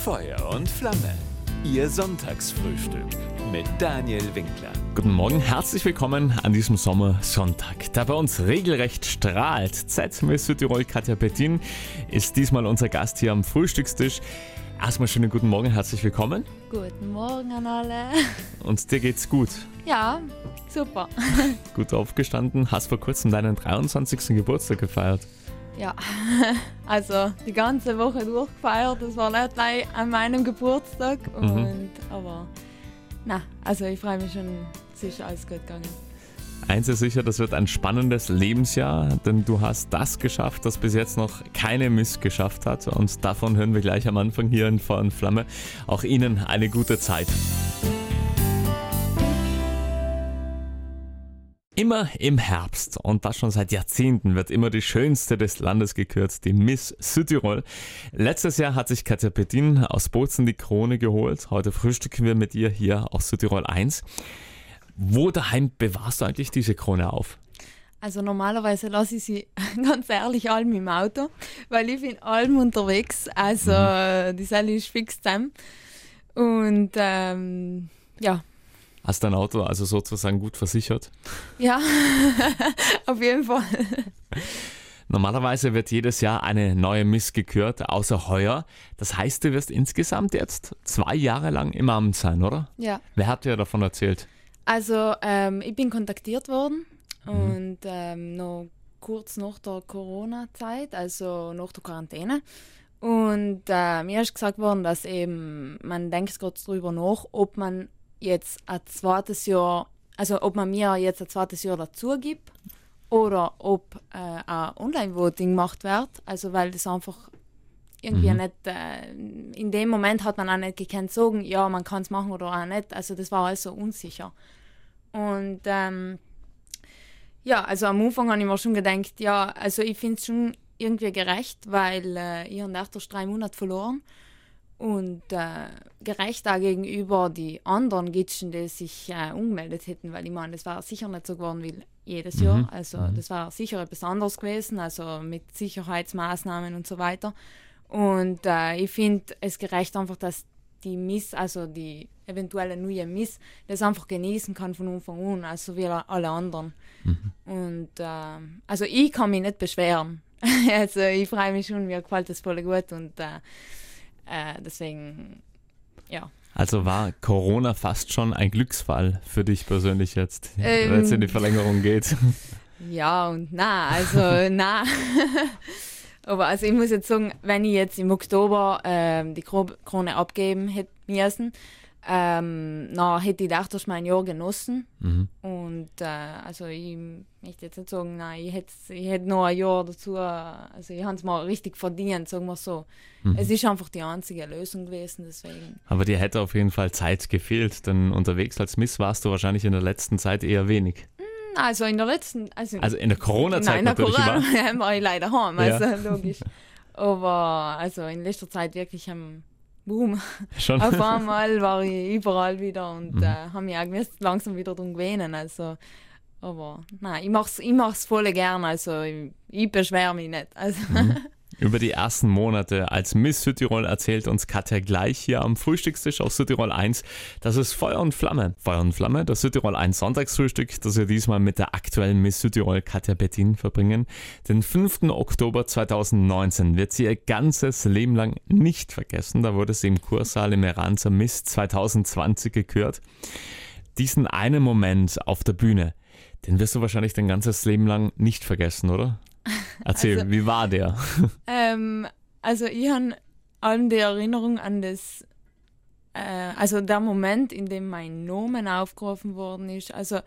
Feuer und Flamme. Ihr Sonntagsfrühstück mit Daniel Winkler. Guten Morgen, herzlich willkommen an diesem Sommersonntag, der bei uns regelrecht strahlt. Zeit Miss Südtirol, Katja Pettin ist diesmal unser Gast hier am Frühstückstisch. Erstmal schönen guten Morgen, herzlich willkommen. Guten Morgen an alle. Und dir geht's gut? Ja, super. Gut aufgestanden, hast vor kurzem deinen 23. Geburtstag gefeiert. Ja, also die ganze Woche durchgefeiert, das war nicht gleich an meinem Geburtstag. Aber also ich freue mich schon, es ist alles gut gegangen. Eins ist sicher, das wird ein spannendes Lebensjahr, denn du hast das geschafft, das bis jetzt noch keine Miss geschafft hat. Und davon hören wir gleich am Anfang hier in Feuer und Flamme. Auch Ihnen eine gute Zeit. Immer im Herbst, und das schon seit Jahrzehnten, wird immer die schönste des Landes gekürt, die Miss Südtirol. Letztes Jahr hat sich Katja Pettin aus Bozen die Krone geholt. Heute frühstücken wir mit ihr hier aus Südtirol 1. Wo daheim bewahrst du eigentlich diese Krone auf? Also normalerweise lasse ich sie ganz ehrlich allem im Auto, weil ich bin allem unterwegs. Also die Selle ist fix zusammen. Und ja. Hast dein Auto also sozusagen gut versichert? Ja, auf jeden Fall. Normalerweise wird jedes Jahr eine neue Miss gekürt, außer heuer. Das heißt, du wirst insgesamt jetzt 2 Jahre lang im Amt sein, oder? Ja. Wer hat dir davon erzählt? Also ich bin kontaktiert worden und noch kurz nach der Corona-Zeit, also nach der Quarantäne. Und mir ist gesagt worden, dass eben, man denkt gerade darüber nach, ob man jetzt ein zweites Jahr, also ob man mir jetzt ein zweites Jahr dazu gibt oder ob ein Online-Voting gemacht wird, also weil das einfach irgendwie nicht, in dem Moment hat man auch nicht gekannt sagen, ja, man kann es machen oder auch nicht, also das war alles so unsicher. Und ja, also am Anfang habe ich mir schon gedacht, ja, also ich finde es schon irgendwie gerecht, weil ich habe erst 3 Monate verloren. Und gerecht auch gegenüber die anderen Gitschen, die sich umgemeldet hätten, weil ich meine, das war sicher nicht so geworden wie jedes Jahr. Also das war sicher etwas anderes gewesen, also mit Sicherheitsmaßnahmen und so weiter. Und ich finde es gerecht einfach, dass die Miss, also die eventuelle neue Miss, das einfach genießen kann von Anfang an, also wie alle anderen. Und also ich kann mich nicht beschweren. Also ich freue mich schon, mir gefällt das voll gut und deswegen, ja. Also war Corona fast schon ein Glücksfall für dich persönlich jetzt, wenn es in die Verlängerung geht? Ja und aber also ich muss jetzt sagen, wenn ich jetzt im Oktober die Krone abgeben hätte müssen, dann hätte ich gedacht, dass mein Jahr genossen. Und also ich möchte jetzt nicht sagen, nein, ich hätte noch ein Jahr dazu, also ich habe es mal richtig verdient, sagen wir so. Es ist einfach die einzige Lösung gewesen, deswegen. Aber dir hätte auf jeden Fall Zeit gefehlt, denn unterwegs als Miss warst du wahrscheinlich in der letzten Zeit eher wenig. Also in der letzten... Also in der Corona-Zeit natürlich. Nein, in der war? Corona war ich leider heim, also logisch. Aber also in letzter Zeit wirklich Boom. Schon? Auf einmal war ich überall wieder und habe mich auch langsam wieder drum gewöhnen. Also, aber nein, ich mach's voll gern, also ich beschwere mich nicht. Also. Über die ersten Monate als Miss Südtirol erzählt uns Katja gleich hier am Frühstückstisch auf Südtirol 1. Das ist Feuer und Flamme. Feuer und Flamme, das Südtirol 1 Sonntagsfrühstück, das wir diesmal mit der aktuellen Miss Südtirol Katja Pettin verbringen. Den 5. Oktober 2019 wird sie ihr ganzes Leben lang nicht vergessen. Da wurde sie im Kursaal im Iran zur Miss 2020 gekürt. Diesen einen Moment auf der Bühne, den wirst du wahrscheinlich dein ganzes Leben lang nicht vergessen, oder? Erzähl, also, wie war der? Also ich habe allem die Erinnerung an das, also der Moment, in dem mein Nomen aufgerufen worden ist. Also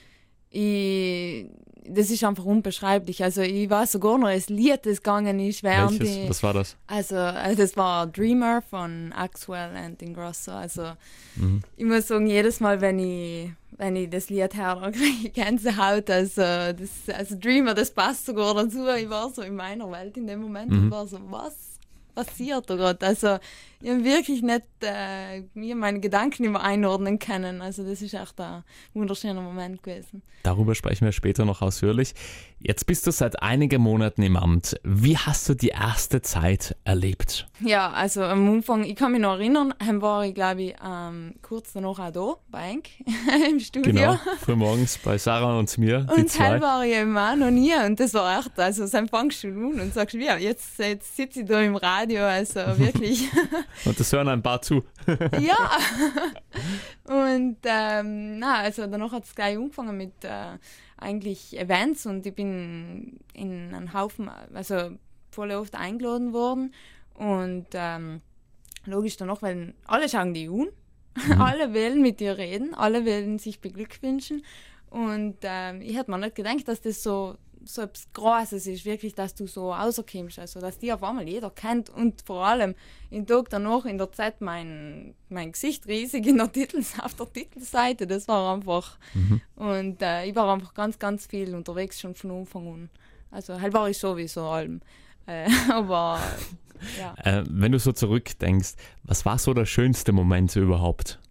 das ist einfach unbeschreiblich. Also ich weiß sogar noch, das Lied, das gegangen ist während Welches? Was war das? Also das war Dreamer von Axwell and Ingrosso. Also ich muss sagen, jedes Mal, wenn ich das Lied höre, dann kriege ich Gänsehaut. Also Dreamer, das passt sogar dazu. Ich war so in meiner Welt in dem Moment und war so, was passiert da gerade? Also ich habe wirklich nicht mir meine Gedanken immer einordnen können. Also das ist echt ein wunderschöner Moment gewesen. Darüber sprechen wir später noch ausführlich. Jetzt bist du seit einigen Monaten im Amt. Wie hast du die erste Zeit erlebt? Ja, also am Anfang, ich kann mich noch erinnern, war ich glaube ich kurz danach auch da, bei Enk im Studio. Genau, frühmorgens bei Sarah und mir, die Und zwei. hell war ich eben auch noch nie und das war echt, also dann fangst du an und sagst, ja, jetzt sitze ich da im Radio, also wirklich. Und das hören ein paar zu. Ja, und also danach hat es gleich angefangen mit eigentlich Events und ich bin in einen Haufen, also voll oft eingeladen worden und logisch danach, weil alle schauen die an, alle wollen mit dir reden, alle wollen sich beglückwünschen und ich hätte mir nicht gedacht, dass das so etwas Großes ist, wirklich, dass du so rauskommst, also dass die auf einmal jeder kennt und vor allem im Tag danach in der Zeit mein Gesicht riesig auf der Titelseite, das war einfach und ich war einfach ganz, ganz viel unterwegs schon von Anfang an, also halt war ich sowieso allem, aber ja. Wenn du so zurückdenkst, was war so der schönste Moment überhaupt?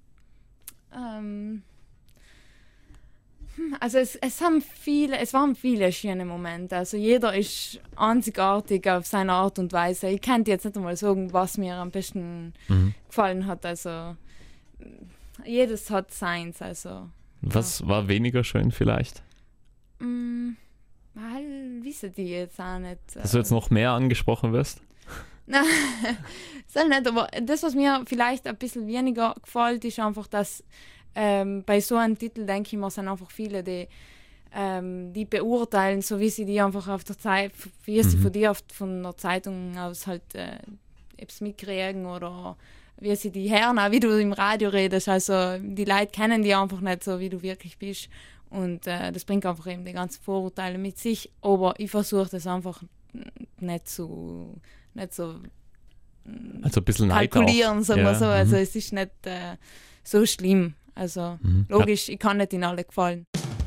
Also es waren viele schöne Momente. Also jeder ist einzigartig auf seine Art und Weise. Ich kann dir jetzt nicht einmal sagen, was mir am besten gefallen hat. Also jedes hat seins. Also, was war weniger schön vielleicht? Wissen die jetzt auch nicht. Dass du jetzt noch mehr angesprochen wirst? Nein, soll nicht. Aber das, was mir vielleicht ein bisschen weniger gefällt, ist einfach, dass bei so einem Titel, denke ich mir, sind einfach viele, die beurteilen, so wie sie die einfach auf der Zeit, wie sie von dir von der Zeitung aus halt etwas mitkriegen oder wie sie die hören, auch wie du im Radio redest. Also die Leute kennen die einfach nicht so, wie du wirklich bist. Und das bringt einfach eben die ganzen Vorurteile mit sich. Aber ich versuche das einfach nicht so also ein bisschen kalkulieren, sagen wir ja. so. Also es ist nicht so schlimm. Also logisch, ich kann nicht in alle gefallen.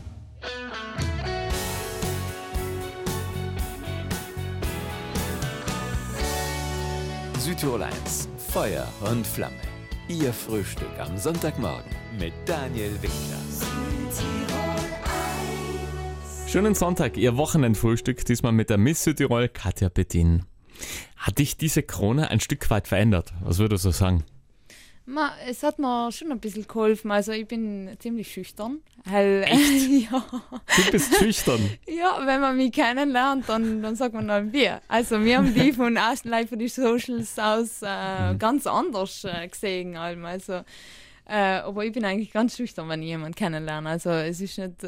Südtirol 1, Feuer und Flamme. Ihr Frühstück am Sonntagmorgen mit Daniel Winkler. Schönen Sonntag, Ihr Wochenendfrühstück, diesmal mit der Miss Südtirol Katja Bedin. Hat dich diese Krone ein Stück weit verändert? Was würdest du sagen? Es hat mir schon ein bisschen geholfen. Also ich bin ziemlich schüchtern. Ja. Du bist schüchtern? Ja, wenn man mich kennenlernt, dann sagt man dann wir. Also wir haben die von die Socials aus ganz anders gesehen. Also, aber ich bin eigentlich ganz schüchtern, wenn ich jemanden kennenlerne. Also es ist nicht...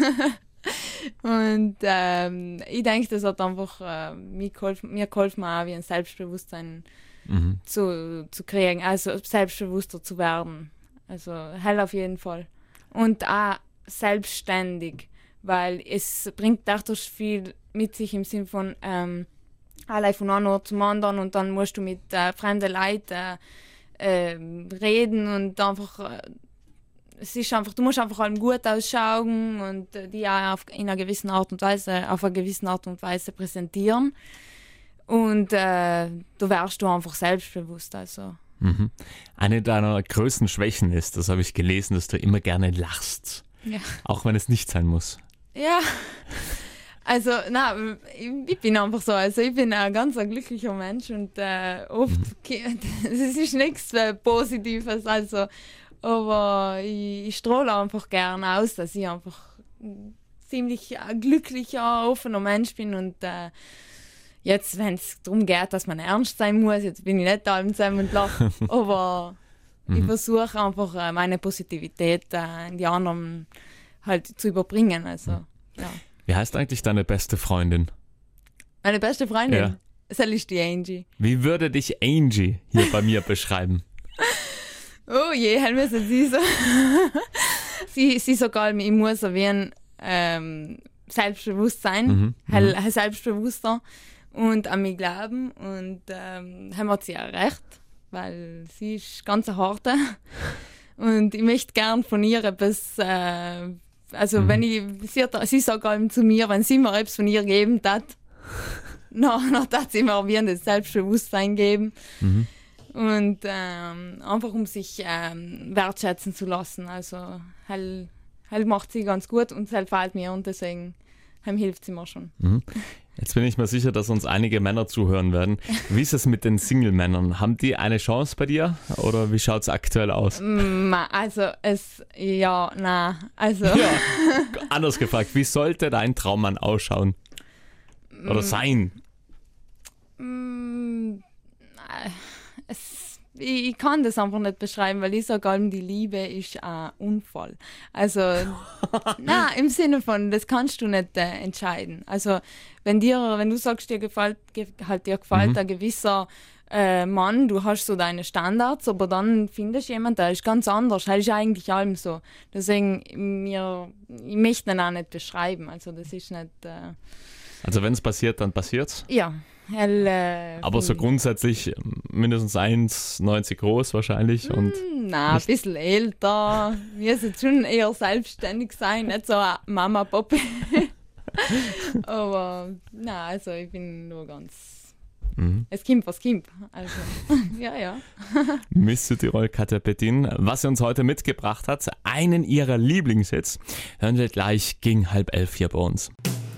Und ich denke, das hat einfach mir geholfen, auch wie ein Selbstbewusstsein zu kriegen, also selbstbewusster zu werden. Also hell auf jeden Fall. Und auch selbstständig, weil es bringt dadurch viel mit sich im Sinn von allein von einem Ort zum anderen und dann musst du mit fremden Leuten reden und einfach es ist einfach, du musst einfach allem gut ausschauen und die auch auf eine gewisse Art und Weise präsentieren. Und da wärst du einfach selbstbewusst. Also. Eine deiner größten Schwächen ist, das habe ich gelesen, dass du immer gerne lachst. Ja. Auch wenn es nicht sein muss. Ja, also ich bin einfach so. Also ich bin ein ganz glücklicher Mensch und oft, es ist nichts Positives. Also, aber ich strahle einfach gerne aus, dass ich einfach ein ziemlich glücklicher, offener Mensch bin und jetzt, wenn es darum geht, dass man ernst sein muss, jetzt bin ich nicht da zusammen und lache, aber ich versuche einfach meine Positivität in die anderen halt zu überbringen. Also, ja. Wie heißt eigentlich deine beste Freundin? Meine beste Freundin? Ja. Das ist die Angie. Wie würde dich Angie hier bei mir beschreiben? Oh je, halt müssen sie so. sie sogar, ich muss erwähnen, Selbstbewusstsein, selbstbewusster und an mich glauben und haben sie auch recht, weil sie ist ganz eine harte und ich möchte gern von ihr etwas, wenn sie sagt allem zu mir, wenn sie mir etwas von ihr geben hat, noch darf ich mir wie das Selbstbewusstsein geben. Und einfach um sich wertschätzen zu lassen. Also halt macht sie ganz gut und es gefällt mir und deswegen hilft sie mir schon. Jetzt bin ich mir sicher, dass uns einige Männer zuhören werden. Wie ist es mit den Single-Männern? Haben die eine Chance bei dir oder wie schaut es aktuell aus? Also Anders gefragt, wie sollte dein Traummann ausschauen? Oder sein? Ich kann das einfach nicht beschreiben, weil ich sage, die Liebe ist ein Unfall. Also, im Sinne von, das kannst du nicht entscheiden. Also, wenn du sagst, dir gefällt ein gewisser Mann, du hast so deine Standards, aber dann findest du jemanden, der ist ganz anders. Das ist eigentlich allem so. Deswegen, ich möchte ihn auch nicht beschreiben. Also, das ist nicht... Also, wenn es passiert, dann passiert's? Ja. Aber so grundsätzlich mindestens 1,90 groß wahrscheinlich. Und ein bisschen älter. Wir müssen schon eher selbstständig sein, nicht so eine Mama-Puppe. Aber also ich bin nur ganz... Es kommt, was kommt. Also, ja. Miss Südtirol Katja Petin, was sie uns heute mitgebracht hat, einen ihrer Lieblingshits, hören wir gleich gegen 10:30 hier bei uns.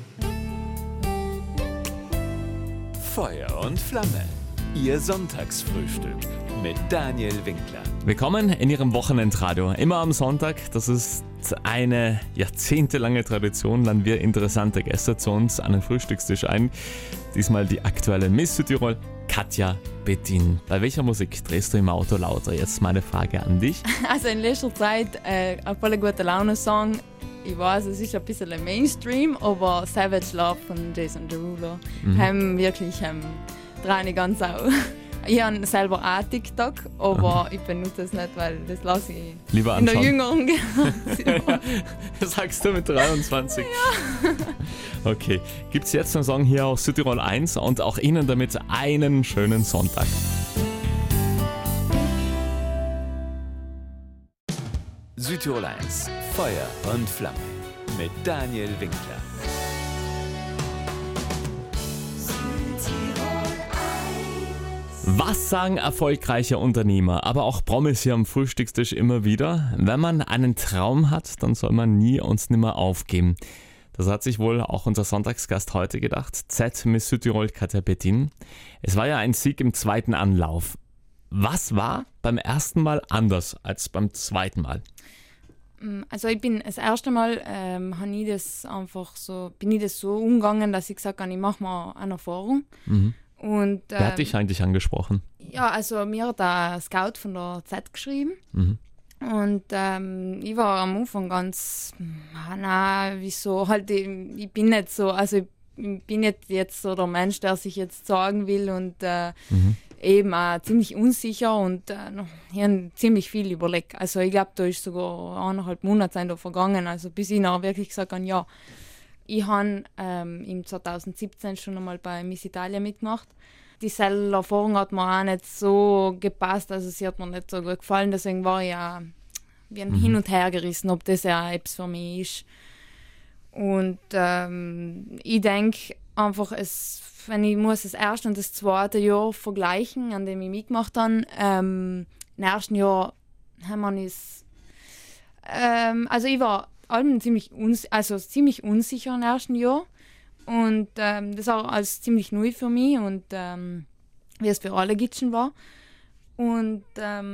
Feuer und Flamme. Ihr Sonntagsfrühstück mit Daniel Winkler. Willkommen in Ihrem Wochenendradio. Immer am Sonntag. Das ist eine jahrzehntelange Tradition. Laden wir interessante Gäste zu uns an den Frühstückstisch ein. Diesmal die aktuelle Miss Südtirol, Katja Petin. Bei welcher Musik drehst du im Auto lauter? Jetzt meine Frage an dich. Also in letzter Zeit ein voller guter Laune-Song. Ich weiß, es ist ein bisschen ein Mainstream, aber Savage Love von Jason Derulo haben wirklich dran ganz auch. Ich habe selber auch TikTok, aber ich benutze es nicht, weil das lasse ich lieber in der anschauen. jüngeren Generation. Das sagst du mit 23. Ja. Okay, gibt es jetzt einen Song hier aus Südtirol 1 und auch Ihnen damit einen schönen Sonntag. Südtirol 1, Feuer und Flamme mit Daniel Winkler. Was sagen erfolgreiche Unternehmer, aber auch Promis hier am Frühstückstisch immer wieder? Wenn man einen Traum hat, dann soll man nie und nimmer aufgeben. Das hat sich wohl auch unser Sonntagsgast heute gedacht. Z Miss Südtirol Katja Petin. Es war ja ein Sieg im zweiten Anlauf. Was war beim ersten Mal anders als beim zweiten Mal? Also ich bin das erste Mal bin ich das so umgegangen, dass ich gesagt habe, ich mache mal eine Erfahrung. Und, Wer hat dich eigentlich angesprochen? Ja, also mir hat ein Scout von der Z geschrieben. Und ich war am Anfang ganz, wieso, halt, ich bin nicht so, also ich bin nicht jetzt so der Mensch, der sich jetzt sagen will und eben auch ziemlich unsicher und ich habe ziemlich viel überlegt. Also ich glaube, da ist sogar 1,5 Monate da vergangen, also bis ich noch wirklich gesagt habe, ja. Ich habe im 2017 schon einmal bei Miss Italia mitgemacht. Die Erfahrung hat mir auch nicht so gepasst, also sie hat mir nicht so gut gefallen, deswegen war ich auch wie ein hin und her gerissen, ob das ja etwas für mich ist. Und ich denke einfach, wenn ich muss das erste und das zweite Jahr vergleichen, an dem ich mitgemacht habe, im ersten Jahr haben wir es, also ich war allem ziemlich unsicher im ersten Jahr und das war alles ziemlich neu für mich und wie es für alle Gitschen war. Und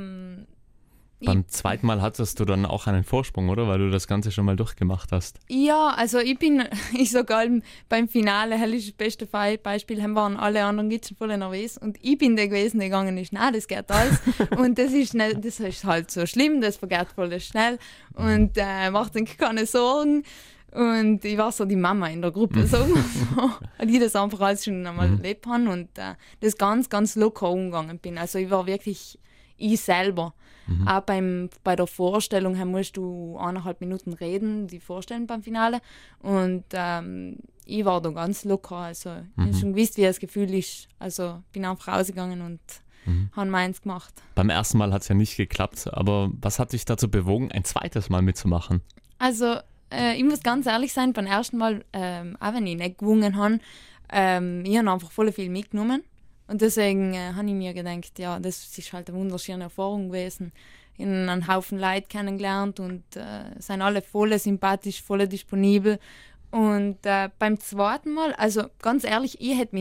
beim zweiten Mal hattest du dann auch einen Vorsprung, oder? Weil du das Ganze schon mal durchgemacht hast. Ja, also ich sage allem, beim Finale, das ist das beste Beispiel, waren alle anderen Gitschen voll nervös und ich bin der gewesen, der gegangen ist, nein, das geht alles. Und das ist halt so schlimm, das vergeht voll schnell und macht sich keine Sorgen. Und ich war so die Mama in der Gruppe, sagen wir so. Und ich das einfach alles schon einmal erlebt habe und das ganz, ganz locker umgegangen bin. Also ich war wirklich ich selber. Auch bei der Vorstellung musst du 1,5 Minuten reden, die vorstellen beim Finale. Und ich war da ganz locker. Also ich habe schon gewusst, wie das Gefühl ist. Also bin einfach rausgegangen und habe meins gemacht. Beim ersten Mal hat es ja nicht geklappt, aber was hat dich dazu bewogen, ein zweites Mal mitzumachen? Also ich muss ganz ehrlich sein, beim ersten Mal, auch wenn ich nicht gewonnen habe, Ich habe einfach voll viel mitgenommen. Und deswegen habe ich mir gedacht, ja, das ist halt eine wunderschöne Erfahrung gewesen. Ich habe einen Haufen Leute kennengelernt und sind alle voll sympathisch, voll disponibel. Und beim zweiten Mal, also ganz ehrlich, ich hätte mich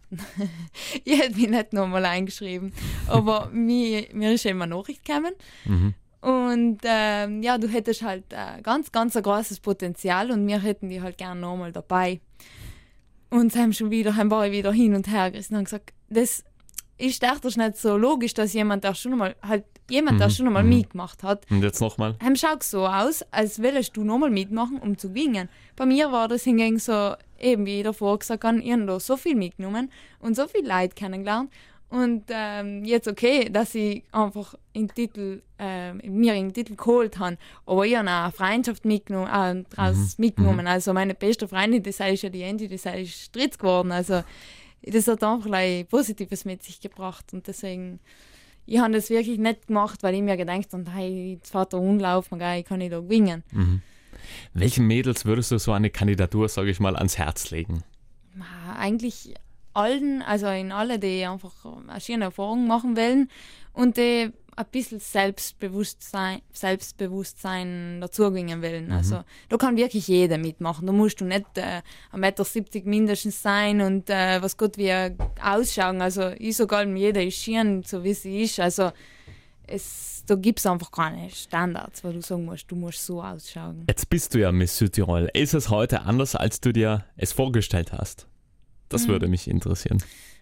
nicht nochmal eingeschrieben. Aber mir ist eben eine Nachricht gekommen. Und du hättest halt ganz, ganz ein großes Potenzial und wir hätten die halt gerne nochmal dabei. Und haben war ich wieder hin und her gerissen und haben gesagt, das ist echt nicht so logisch, dass jemand, der schon einmal mitgemacht hat. Und jetzt nochmal? Schaut so aus, als willst du nochmal mitmachen, um zu gewinnen. Bei mir war das hingegen so, eben wie ich davor gesagt habe, ich habe da so viel mitgenommen und so viele Leute kennengelernt. Und jetzt okay, dass ich einfach mir den Titel geholt habe. Aber ich habe auch eine Freundschaft mitgenommen. Also meine beste Freundin, das ist ja die Angie, das ist dritt geworden. Also das hat einfach ein Positives mit sich gebracht. Und deswegen, ich habe das wirklich nicht gemacht, weil ich mir gedacht habe, hey, jetzt fährt der Unlauf, ich kann nicht da gewinnen. Welchen Mädels würdest du so eine Kandidatur, sage ich mal, ans Herz legen? Eigentlich allen, also in alle, die einfach eine schöne Erfahrung machen wollen und die ein bisschen Selbstbewusstsein dazu gewinnen wollen. Also da kann wirklich jeder mitmachen. Da musst du nicht 1,70 Meter mindestens sein und was Gott wie ausschauen. Also ich sage allem, jeder ist schön, so wie sie ist. Also da gibt es einfach keine Standards, wo du sagen musst, du musst so ausschauen. Jetzt bist du ja Miss Südtirol. Ist es heute anders, als du dir es vorgestellt hast? Das würde mich interessieren.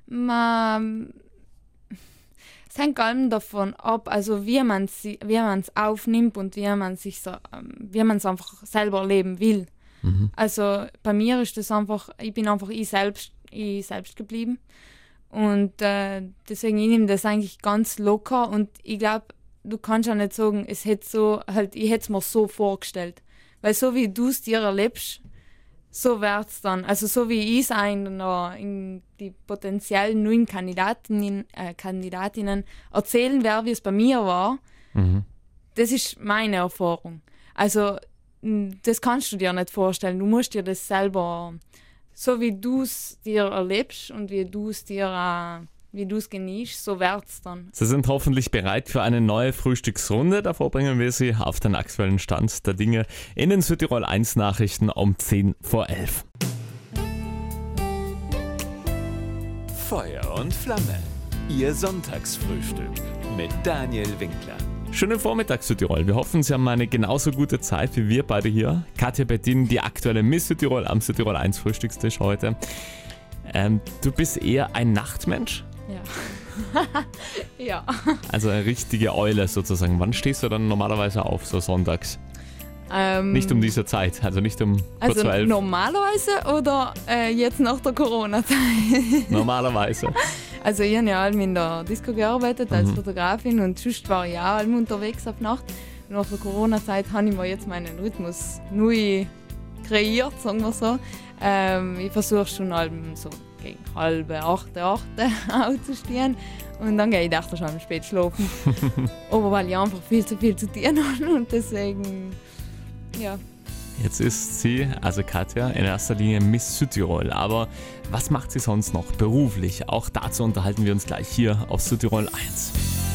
Es hängt allem davon ab, also wie man es aufnimmt und wie man es einfach selber erleben will. Also bei mir ist das einfach, ich bin einfach ich selbst geblieben. Und deswegen ich nehme das eigentlich ganz locker und ich glaube, du kannst ja nicht sagen, ich hätte es mir so vorgestellt. Weil so wie du es dir erlebst, so wird es dann. Also so wie ich es in die potenziellen neuen Kandidatinnen erzählen werde, wie es bei mir war, das ist meine Erfahrung. Also das kannst du dir nicht vorstellen. Du musst dir das selber, so wie du es dir erlebst und wie du es genießt, so wird es dann. Sie sind hoffentlich bereit für eine neue Frühstücksrunde. Davor bringen wir Sie auf den aktuellen Stand der Dinge in den Südtirol 1 Nachrichten um 10 vor 11. Feuer und Flamme. Ihr Sonntagsfrühstück mit Daniel Winkler. Schönen Vormittag, Südtirol. Wir hoffen, Sie haben eine genauso gute Zeit wie wir beide hier. Katja Bettin, die aktuelle Miss Südtirol am Südtirol 1 Frühstückstisch heute. Du bist eher ein Nachtmensch? Ja. Ja. Also eine richtige Eule sozusagen. Wann stehst du dann normalerweise auf, so sonntags? Nicht um diese Zeit, also nicht um kurz vor 11. Normalerweise oder jetzt nach der Corona-Zeit? Normalerweise. Also ich habe ja allem in der Disco gearbeitet als Fotografin und sonst war ich auch allem unterwegs auf Nacht. Und nach der Corona-Zeit habe ich mir jetzt meinen Rhythmus neu kreiert, sagen wir so. Ich versuche schon allem so gegen 7:30, 8 aufzustehen und dann gehe ich dachte schon spät schlafen. Aber weil ich einfach viel zu tun habe und deswegen, ja. Jetzt ist sie, also Katja, in erster Linie Miss Südtirol. Aber was macht sie sonst noch beruflich? Auch dazu unterhalten wir uns gleich hier auf Südtirol 1.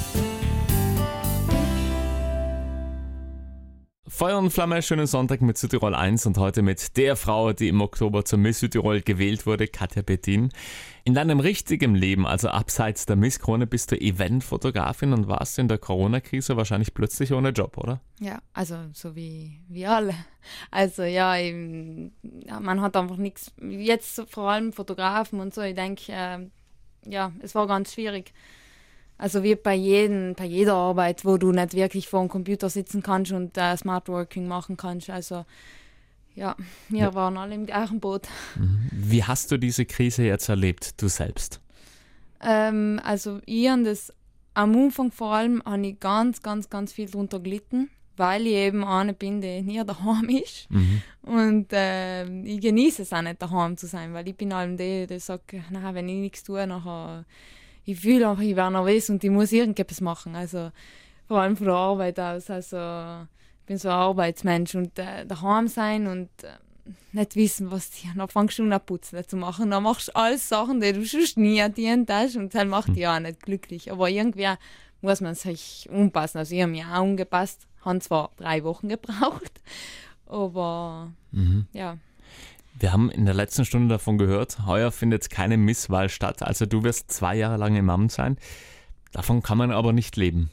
Feuer und Flamme, schönen Sonntag mit Südtirol 1 und heute mit der Frau, die im Oktober zur Miss Südtirol gewählt wurde, Katja Bettin. In deinem richtigen Leben, also abseits der Miss-Krone, bist du Eventfotografin und warst in der Corona-Krise wahrscheinlich plötzlich ohne Job, oder? Ja, also so wie alle. Also ja, man hat einfach nichts, jetzt vor allem Fotografen und so, ich denke, es war ganz schwierig. Also wie bei jeder Arbeit, wo du nicht wirklich vor dem Computer sitzen kannst und Smart Working machen kannst. Also ja, wir waren alle im gleichen Boot. Wie hast du diese Krise jetzt erlebt, du selbst? Also ich habe das am Anfang vor allem ich ganz, ganz, ganz viel drunter gelitten, weil ich eben eine bin, die nie daheim ist. Und ich genieße es auch nicht, daheim zu sein, weil ich bin allem die sagt, wenn ich nichts tue, nachher ich fühle einfach, ich werde nervös und ich muss irgendetwas machen. Also vor allem von der Arbeit aus. Also ich bin so ein Arbeitsmensch und daheim sein und nicht wissen, was die, dann fängst du an putzen zu machen. Dann machst du alles Sachen, die du schon nie erdienen hast und das macht dich auch nicht glücklich. Aber irgendwie muss man sich umpassen. Also ich habe mich auch angepasst, habe zwar 3 Wochen gebraucht, aber ja. Wir haben in der letzten Stunde davon gehört, heuer findet keine Misswahl statt. Also du wirst 2 Jahre lang im Amt sein. Davon kann man aber nicht leben.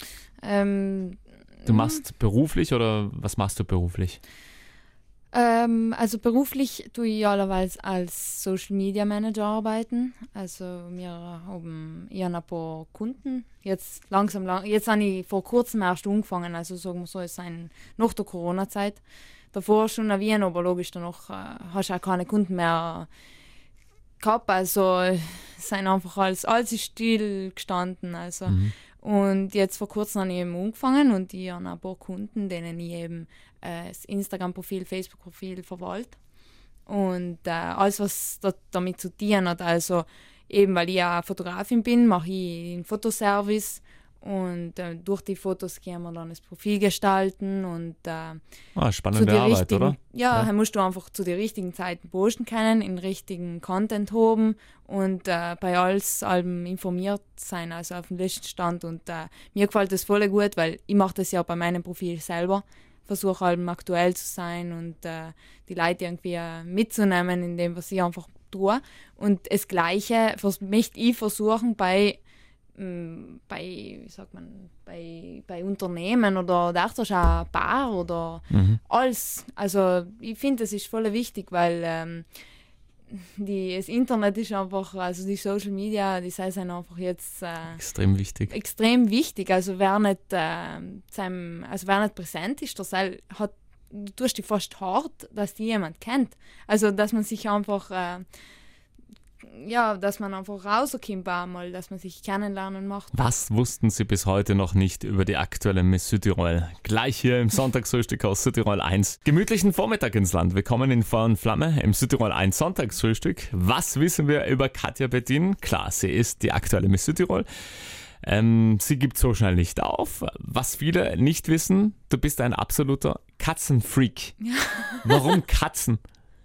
Du machst beruflich oder was machst du beruflich? Also beruflich tue ich allerweise als Social Media Manager arbeiten. Also wir haben ein paar Kunden. Jetzt habe ich vor kurzem erst angefangen, also sagen wir so, es ist nach der Corona-Zeit. Davor schon in Wien, aber logisch, danach hast du auch keine Kunden mehr gehabt. Also es sind einfach alles ist still gestanden. Also. Und jetzt vor kurzem habe ich eben angefangen und ich habe ein paar Kunden, denen ich eben das Instagram-Profil, Facebook-Profil verwalte. Und alles, was damit zu tun hat, also eben, weil ich ja Fotografin bin, mache ich einen Fotoservice und durch die Fotos können wir dann das Profil gestalten und spannende Arbeit, oder? Ja, dann musst du einfach zu den richtigen Zeiten posten können, den richtigen Content haben und bei allem informiert sein, also auf dem letzten Stand. Und mir gefällt das voll gut, weil ich mache das ja bei meinem Profil selber, versuche allem aktuell zu sein und die Leute irgendwie mitzunehmen in dem, was ich einfach tue. Und das Gleiche möchte ich versuchen bei Unternehmen oder da auch ein Paar oder alles. Also ich finde, das ist voll wichtig, weil das Internet ist einfach, also die Social Media, die sind einfach jetzt extrem wichtig. Extrem wichtig. Also wer nicht präsent ist, du tust dich fast hart, dass die jemand kennt. Also dass man sich einfach dass man einfach rauskommt einmal, dass man sich kennenlernen macht. Was wussten Sie bis heute noch nicht über die aktuelle Miss Südtirol? Gleich hier im Sonntagsfrühstück aus Südtirol 1. Gemütlichen Vormittag ins Land. Willkommen in Feuer und Flamme im Südtirol 1 Sonntagsfrühstück. Was wissen wir über Katja Bettin? Klar, sie ist die aktuelle Miss Südtirol. Sie gibt so schnell nicht auf. Was viele nicht wissen, du bist ein absoluter Katzenfreak. Ja. Warum Katzen?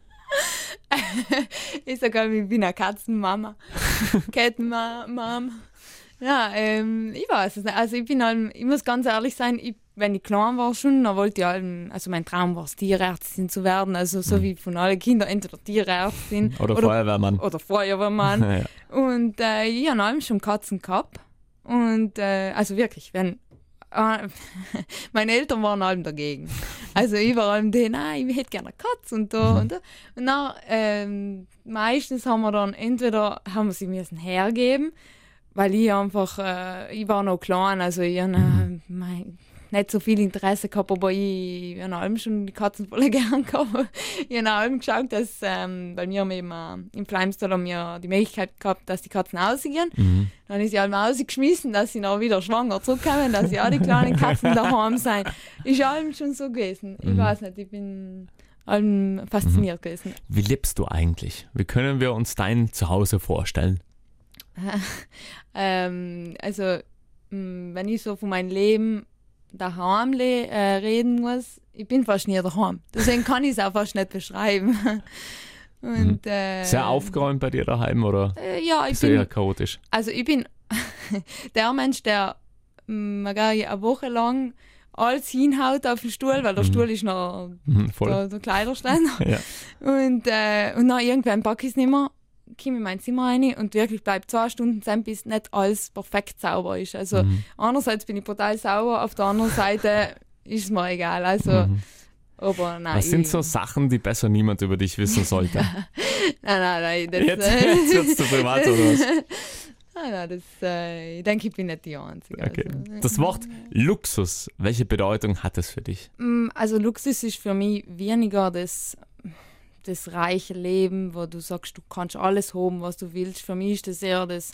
Ich sage, ich bin eine Katzenmama. Kettenmama. Ja, ich weiß es nicht. Also ich muss ganz ehrlich sein, wenn ich klein war schon, dann wollte ich also mein Traum war es, Tierärztin zu werden. Also so wie von allen Kindern, entweder Tierärztin oder Feuerwehrmann. Oder Feuerwehrmann. Ja. Und ich habe allem schon Katzen gehabt. Und also wirklich, meine Eltern waren allem dagegen. Also ich war allem ich hätte gerne eine Katze und da und da. Und dann meistens haben wir sie müssen hergeben, weil ich einfach, ich war noch klein, also ich habe nicht so viel Interesse gehabt, aber ich habe allem schon die Katzen voll gern gehabt. Ich habe allem geschaut, dass, weil wir haben eben im Fleimstal haben wir die Möglichkeit gehabt, dass die Katzen rausgehen. Dann ist sie allem rausgeschmissen, dass sie noch wieder schwanger zurückkommen, dass ja die kleinen Katzen daheim sein. Ist allem schon so gewesen. Ich weiß nicht, ich bin allem fasziniert gewesen. Wie lebst du eigentlich? Wie können wir uns dein Zuhause vorstellen? Also, wenn ich so von meinem Leben daheim reden muss, ich bin fast nie daheim. Deswegen kann ich es auch fast nicht beschreiben. Und, sehr aufgeräumt bei dir daheim, oder? Ja, ich bin bin eher chaotisch. Also ich bin der Mensch, der eine Woche lang alles hinhaut auf den Stuhl, weil der Stuhl ist noch der Kleiderständer. Ja. Und dann irgendwann packe ich es nicht mehr, komme in mein Zimmer rein und wirklich bleibt 2 Stunden sein, bis nicht alles perfekt sauber ist. Also einerseits bin ich total sauber, auf der anderen Seite ist es mir egal. Also, aber nein. Was sind so Sachen, die besser niemand über dich wissen sollte? Nein. Jetzt wird's zu privat, oder was? Nein, ich denke, ich bin nicht die Einzige. Okay. Also. Das Wort Luxus, welche Bedeutung hat es für dich? Also Luxus ist für mich weniger das reiche Leben, wo du sagst, du kannst alles haben, was du willst. Für mich ist das eher das,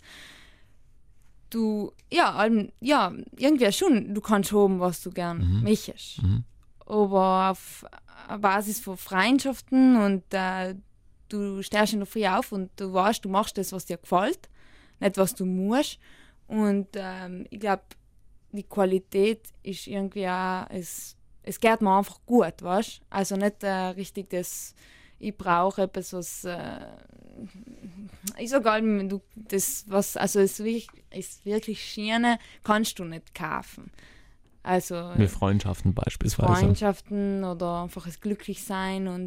irgendwie schon, du kannst haben, was du gern möchtest. Aber auf Basis von Freundschaften und du stehst in der Früh auf und du weißt, du machst das, was dir gefällt, nicht was du musst. Und ich glaube, die Qualität ist irgendwie auch es geht mir einfach gut, weißt du? Also nicht richtig das, ich brauche etwas, was, ich sage allem, du, das, was, also es ist wirklich Schiene, kannst du nicht kaufen. Also Wie Freundschaften beispielsweise. Freundschaften oder einfach das Glücklichsein und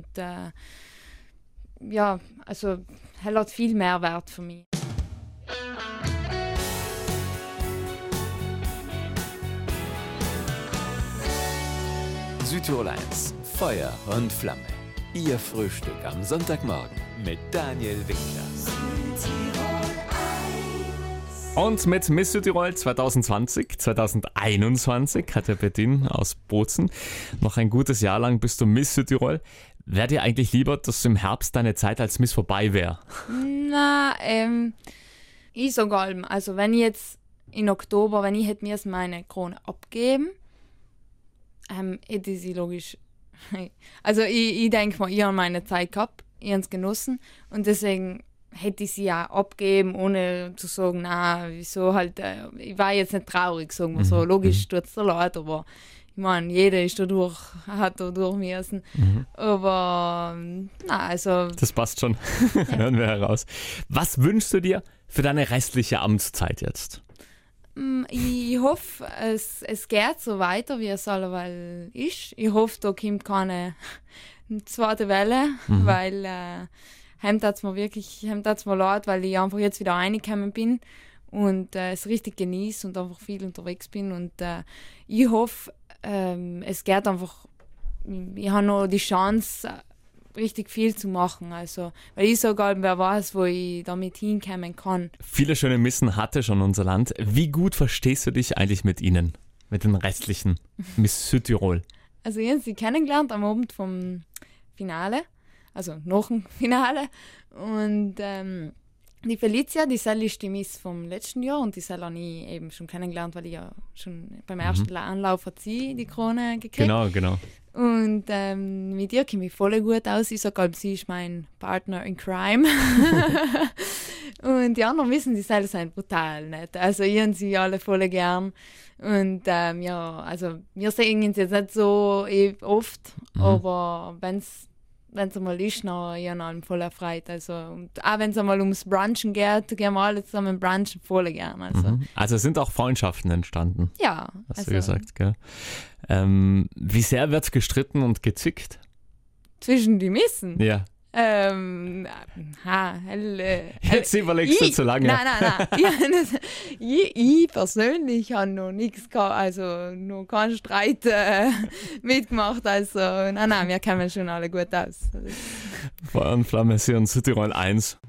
ja, also es hat viel mehr Wert für mich. Südtirol 1, Feuer und Flamme. Ihr Frühstück am Sonntagmorgen mit Daniel Winkler. Und mit Miss Südtirol 2021 Katja Bettin aus Bozen. Noch ein gutes Jahr lang bist du Miss Südtirol. Wäre dir eigentlich lieber, dass im Herbst deine Zeit als Miss vorbei wäre? Na, ich sage allem, also wenn ich jetzt in Oktober, wenn ich hätte mir jetzt meine Krone abgeben, hätte ich sie logisch. Also ich denke mal, ich habe meine Zeit gehabt, ich habe es genossen und deswegen hätte ich sie ja abgeben, ohne zu sagen, na, wieso halt, ich war jetzt nicht traurig, sagen wir so. Logisch tut es dir leid, aber ich meine, jeder ist hat da durch müssen. Aber, na, also. Das passt schon, hören wir heraus. Was wünschst du dir für deine restliche Amtszeit jetzt? Ich hoffe, es geht so weiter, wie es alleweil ist. Ich hoffe, da kommt keine zweite Welle, weil heim tat's mir leid, weil ich einfach jetzt wieder reingekommen bin und es richtig genieße und einfach viel unterwegs bin. Und ich hoffe, es geht einfach, ich habe noch die Chance, richtig viel zu machen. Also, weil ich sage, wer weiß, wo ich damit hinkommen kann. Viele schöne Missen hatte schon unser Land. Wie gut verstehst du dich eigentlich mit ihnen? Mit den restlichen Miss Südtirol? Also, ich habe sie kennengelernt am Abend vom Finale, also nach dem Finale. Und die Felicia, die ist die Miss vom letzten Jahr und die habe ich eben schon kennengelernt, weil ich ja schon beim ersten Anlauf hat sie die Krone gekriegt. Genau. Und mit ihr komme ich voll gut aus. Ich sage, sie ist mein Partner in Crime. Und die anderen wissen, die Seile sind brutal nett. Also ich habe sie alle voll gern. Und ja, also wir sehen uns jetzt nicht so oft, aber wenn es einmal ist, dann ich habe ihn voll erfreut. Also, und auch wenn es einmal ums Brunchen geht, gehen wir alle zusammen brunchen voll gern. Also sind auch Freundschaften entstanden? Ja. Hast du gesagt, gell? Wie sehr wird gestritten und gezickt? Zwischen die Missen? Ja. Jetzt überlegst du zu lange. Nein. Ich persönlich habe noch nichts gehabt, also noch keinen Streit mitgemacht. Also nein, wir kommen schon alle gut aus. Feuer und Flamme hier in Südtirol 1.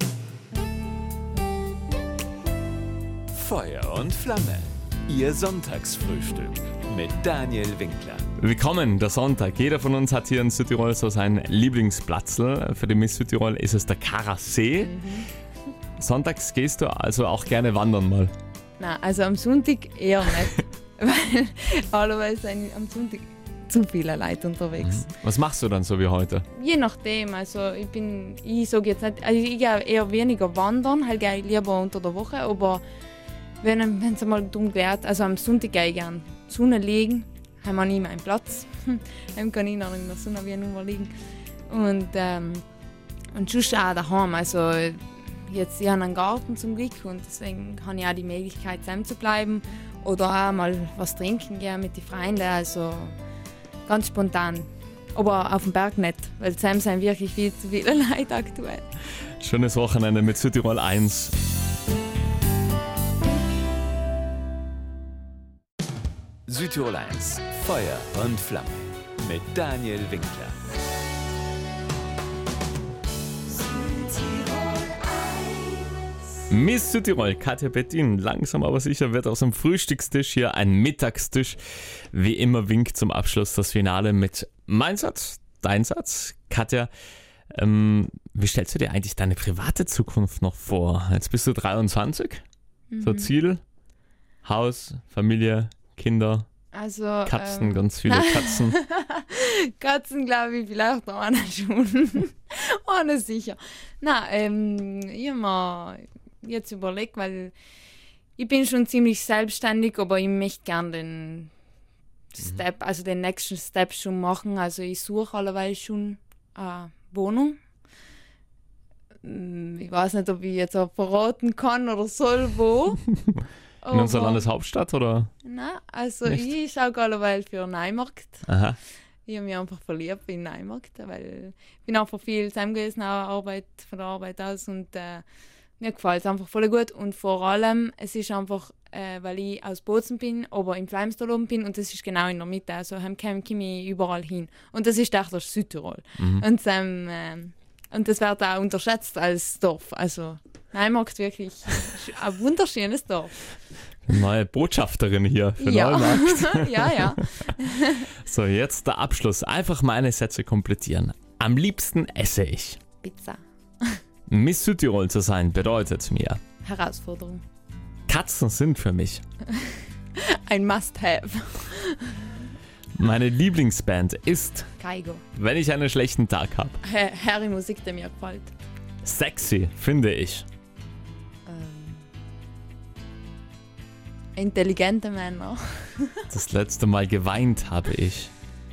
Feuer und Flamme. Ihr Sonntagsfrühstück mit Daniel Winkler. Willkommen, der Sonntag. Jeder von uns hat hier in Südtirol so seinen Lieblingsplatzl. Für die Miss Südtirol ist es der Karasee. Sonntags gehst du also auch gerne wandern mal? Nein, also am Sonntag eher nicht. Weil normalerweise sind am Sonntag zu viele Leute unterwegs. Was machst du dann so wie heute? Je nachdem, also ich sage jetzt nicht, also ich gehe eher weniger wandern, halt gehe ich lieber unter der Woche, aber wenn es einmal dumm geht, also am Sonntag gehe ich gerne in der Sonne liegen, haben wir nie meinen Platz, dann kann ich noch in der Sonne wie nur liegen und sonst auch daheim, also jetzt, ich habe einen Garten zum Glück und deswegen habe ich auch die Möglichkeit, zusammen zu bleiben oder auch mal was trinken gehen mit den Freunden, also ganz spontan. Aber auf dem Berg nicht, weil zusammen sind wirklich viel zu viele Leute aktuell. Schönes Wochenende mit Südtirol 1. Südtirol 1, Feuer und Flamme mit Daniel Winkler. Miss Südtirol, Katja Bettin, langsam aber sicher wird aus dem Frühstückstisch hier ein Mittagstisch. Wie immer winkt zum Abschluss das Finale mit mein Satz, dein Satz. Katja, wie stellst du dir eigentlich deine private Zukunft noch vor? Jetzt bist du 23, so Ziel, Haus, Familie, Kinder, also, Katzen, ganz viele Katzen. Katzen glaube ich vielleicht noch einer schon. Ohne sicher. Nein, ich habe mir jetzt überlegt, weil ich bin schon ziemlich selbstständig, aber ich möchte gerne also den nächsten Step schon machen. Also ich suche allerweil schon eine Wohnung. Ich weiß nicht, ob ich jetzt auch verraten kann oder soll, wo. In unserer Landeshauptstadt, oder? Nein, also Nicht? ich schaue allerweil für Neumarkt. Aha. Ich habe mich einfach verliebt in Neumarkt, weil ich bin einfach viel zusammen gewesen, auch von der Arbeit aus, und mir gefällt es einfach voll gut. Und vor allem, es ist einfach, weil ich aus Bozen bin, aber im Fleimstal oben bin, und das ist genau in der Mitte, also komme ich überall hin. Und das ist echt das Südtirol. Und das wird auch unterschätzt als Dorf. Also Neumarkt wirklich ein wunderschönes Dorf. Neue Botschafterin hier für Ja. Neumarkt. Ja. So, jetzt der Abschluss. Einfach meine Sätze komplettieren. Am liebsten esse ich. Pizza. Miss Südtirol zu sein bedeutet mir: Herausforderung. Katzen sind für mich. Ein Must-Have. Meine Lieblingsband ist, Kaigo. wenn ich einen schlechten Tag habe. Harry Musik, die mir gefällt. Sexy finde ich. Intelligente Männer. Das letzte Mal geweint habe ich.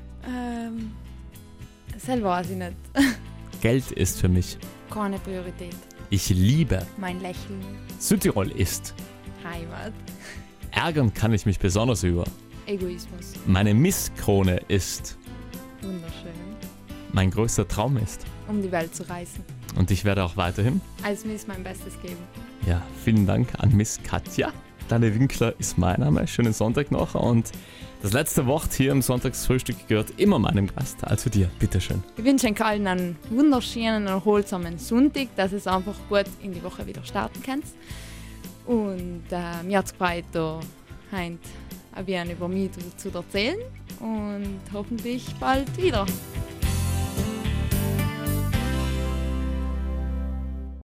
Selber weiß ich nicht. Geld ist für mich. Keine Priorität. Ich liebe. Mein Lächeln. Südtirol ist. Heimat. Ärgern kann ich mich besonders über. Egoismus. Meine Misskrone ist. Wunderschön. Mein größter Traum ist. Um die Welt zu reisen. Und ich werde auch weiterhin. Als Miss mein Bestes geben. Ja, vielen Dank an Miss Katja. Daniel Winkler ist mein Name. Schönen Sonntag noch. Und das letzte Wort hier im Sonntagsfrühstück gehört immer meinem Gast, also dir. Bitteschön. Ich wünsche euch allen einen wunderschönen, erholsamen Sonntag, dass es einfach gut in die Woche wieder starten könnt. Und mir hat es gefreut, da heute ein bisschen über mich zu erzählen. Und hoffentlich bald wieder.